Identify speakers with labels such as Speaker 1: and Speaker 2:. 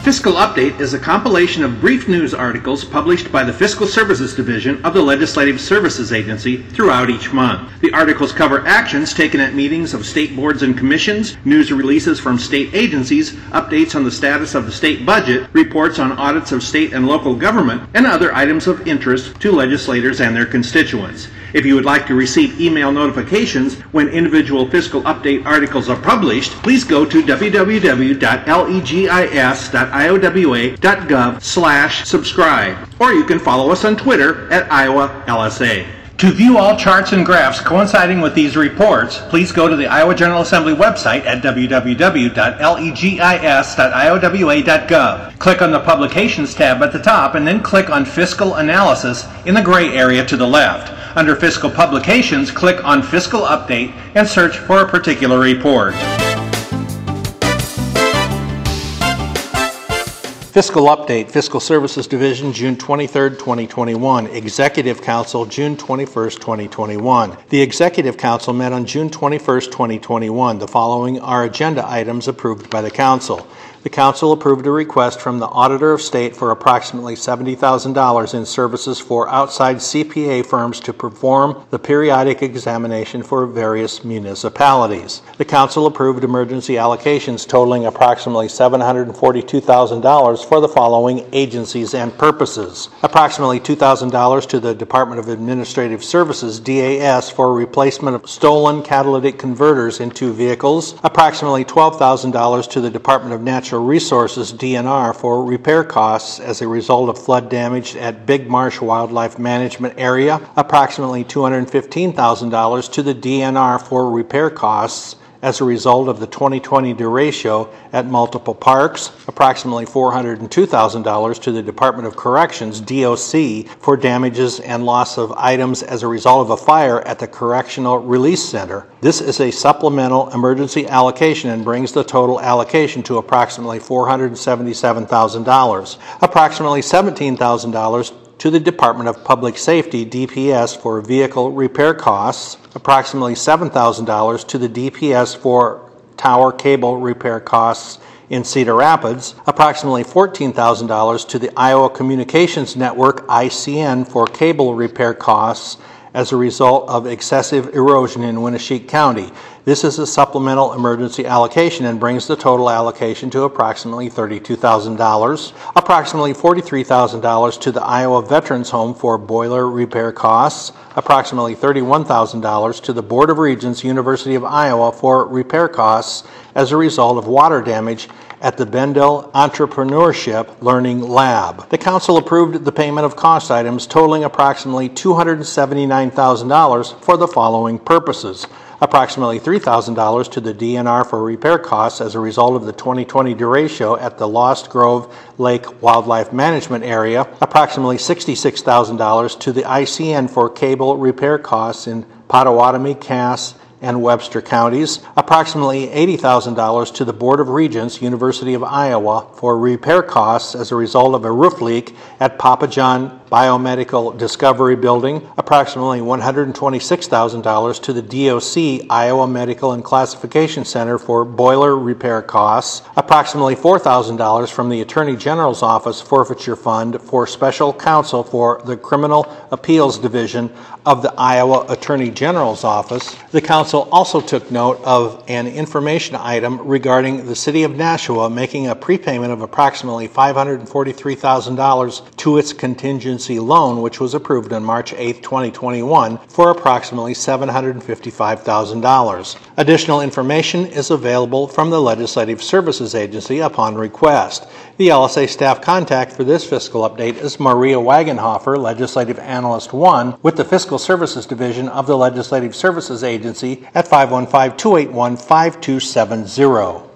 Speaker 1: Fiscal Update is a compilation of brief news articles published by the Fiscal Services Division of the Legislative Services Agency throughout each month. The articles cover actions taken at meetings of state boards and commissions, news releases from state agencies, updates on the status of the state budget, reports on audits of state and local government, and other items of interest to legislators and their constituents. If you would like to receive email notifications when individual Fiscal Update articles are published, please go to www.legis.iowa.gov/subscribe, or you can follow us on Twitter at @IowaLSA. To view all charts and graphs coinciding with these reports, please go to the Iowa General Assembly website at www.legis.iowa.gov. Click on the Publications tab at the top and then click on Fiscal Analysis in the gray area to the left. Under Fiscal Publications, click on Fiscal Update and search for a particular report. Fiscal Update, Fiscal Services Division, June 23, 2021. Executive Council, June 21, 2021. The Executive Council met on June 21, 2021. The following are agenda items approved by the Council. The Council approved a request from the Auditor of State for approximately $70,000 in services for outside CPA firms to perform the periodic examination for various municipalities. The Council approved emergency allocations totaling approximately $742,000 for the following agencies and purposes. Approximately $2,000 to the Department of Administrative Services, DAS, for replacement of stolen catalytic converters in 2 vehicles. Approximately $12,000 to the Department of Natural Resources, DNR, for repair costs as a result of flood damage at Big Marsh Wildlife Management Area. Approximately $215,000 to the DNR for repair costs as a result of the 2020 derecho at multiple parks. Approximately $402,000 to the Department of Corrections, DOC, for damages and loss of items as a result of a fire at the Correctional Release Center. This is a supplemental emergency allocation and brings the total allocation to approximately $477,000. Approximately $17,000 to the Department of Public Safety, DPS, for vehicle repair costs. Approximately $7,000 to the DPS for tower cable repair costs in Cedar Rapids. Approximately $14,000 to the Iowa Communications Network, ICN, for cable repair costs as a result of excessive erosion in Winneshiek County. This is a supplemental emergency allocation and brings the total allocation to approximately $32,000. Approximately $43,000 to the Iowa Veterans Home for boiler repair costs. Approximately $31,000 to the Board of Regents, University of Iowa, for repair costs as a result of water damage at the Bendel Entrepreneurship Learning Lab. The Council approved the payment of cost items totaling approximately $279,000 for the following purposes. Approximately $3,000 to the DNR for repair costs as a result of the 2020 derecho at the Lost Grove Lake Wildlife Management Area. Approximately $66,000 to the ICN for cable repair costs in Potawatomi, Cass, and Webster counties. Approximately $80,000 to the Board of Regents, University of Iowa, for repair costs as a result of a roof leak at Papa John Biomedical Discovery Building. Approximately $126,000 to the DOC, Iowa Medical and Classification Center, for boiler repair costs. Approximately $4,000 from the Attorney General's Office Forfeiture Fund for Special Counsel for the Criminal Appeals Division of the Iowa Attorney General's Office. The Council also took note of an information item regarding the City of Nashua making a prepayment of approximately $543,000 to its contingency loan, which was approved on March 8, 2021, for approximately $755,000. Additional information is available from the Legislative Services Agency upon request. The LSA staff contact for this fiscal update is Maria Wagenhofer, Legislative Analyst 1, with the Fiscal Services Division of the Legislative Services Agency at 515-281-5270.